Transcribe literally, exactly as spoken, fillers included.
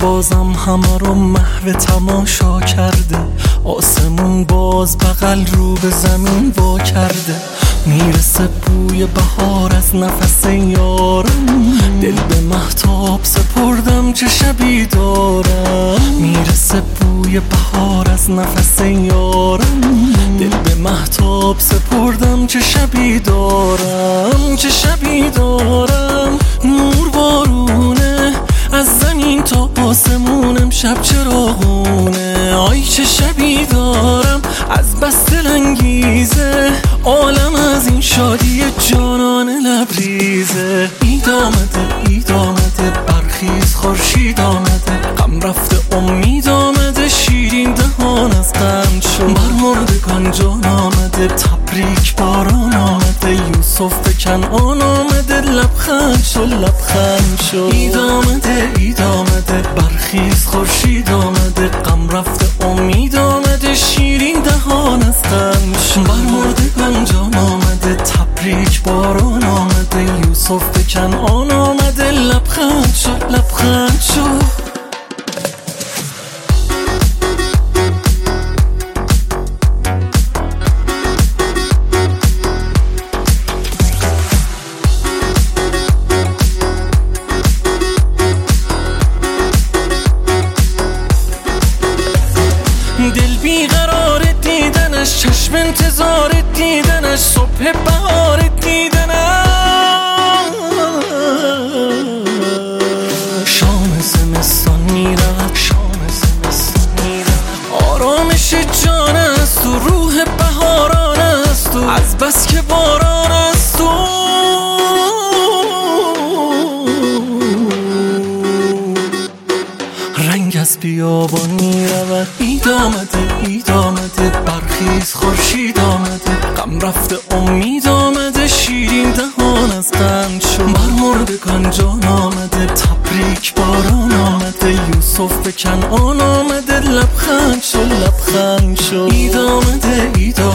بازم همه رو محو تماشا کرده، آسمون باز بغل رو به زمین وا کرده. میرسه بوی بهار از نفس یارم، دل به مهتاب سپردم چه شبی دارم. میرسه بوی بهار از نفس یارم، دل به مهتاب سپردم چه شبی دارم. چه شبی دارم نور بارونه از زمین تا آسمون، امشب چراغونه. آی چه شبی دارم از بس دلانگیزه، عالم از این شادی جانان لبریزه. عید آمده عید آمده برخیز خورشید آمده، غم رفته امید آمده شیرین دهان از قند شد. بر مردگان جان آمده تبریک باران آمده، یوسف به کنعان آمده لبخند شد لبخند شد. عید آمده عید آمده برخیز خورشید آمده، غم رفته امید آمده شیرین دهان از قند شد. بر مردگان جان آمده تبریک باران آمده، یوسف به کنعان آمده لبخند شد لبخند شد. دل بیقرار دیدنش، چشم انتظار دیدنش، صبح بهار دیدنش. شام زمستان میرود شام زمستان میرود، آرامش جان است و روح بهاران است و از بس که باران است و رنگ از بیابان میرود. عید آمده عید آمده برخیز خورشید آمده، غم رفته امید آمده شیرین دهان از قند شد. بر مردگان جان آمده تبریک باران آمده، یوسف به کنعان آمده لبخند شد لبخند شد. عید آمده عید